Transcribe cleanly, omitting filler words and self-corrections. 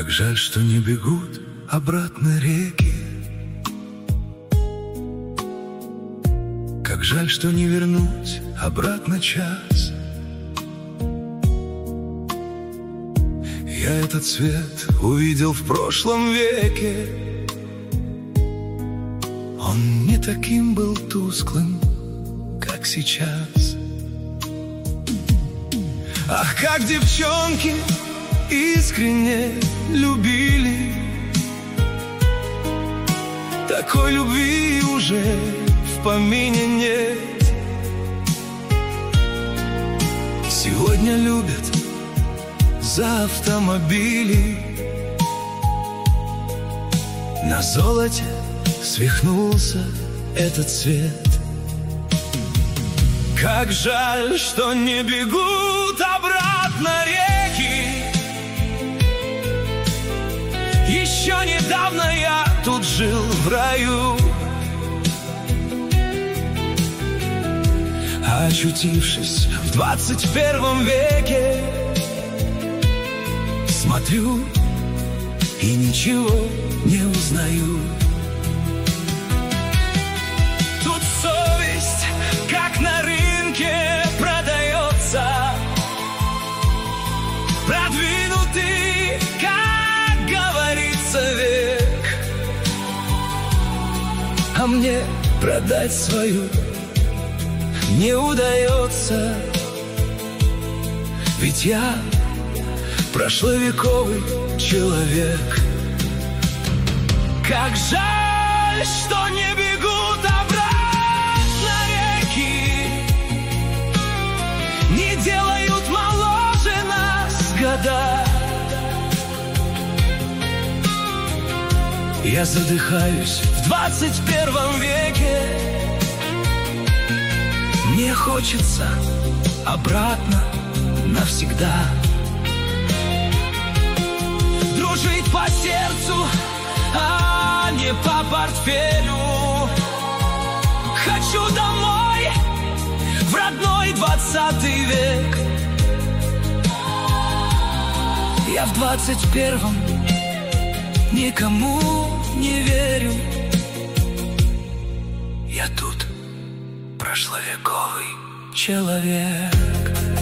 Как жаль, что не бегут обратно реки. Как жаль, что не вернуть обратно час. Я этот цвет увидел в прошлом веке. Он не таким был тусклым, как сейчас. Ах, как девчонки искренне любили. Такой любви уже в помине нет. Сегодня любят за автомобили. На золоте свихнулся этот цвет. Как жаль, что не бегут обратно реки. Еще недавно я тут жил в раю, а очутившись в 21 веке, смотрю и ничего не узнаю. Тут совесть, как на рынке, продается. Продвинутый, как говорится, век. А мне продать свою не удается. Ведь я прошловековый человек. Как жаль, что не бегут обратно реки. Не делают моложе нас года. Я задыхаюсь в 21 веке. Мне хочется обратно навсегда. Дружить по сердцу, а не по портфелю. Хочу домой, в родной 20 век. Я в 21-м никому не верю. Я тут прошловековый человек.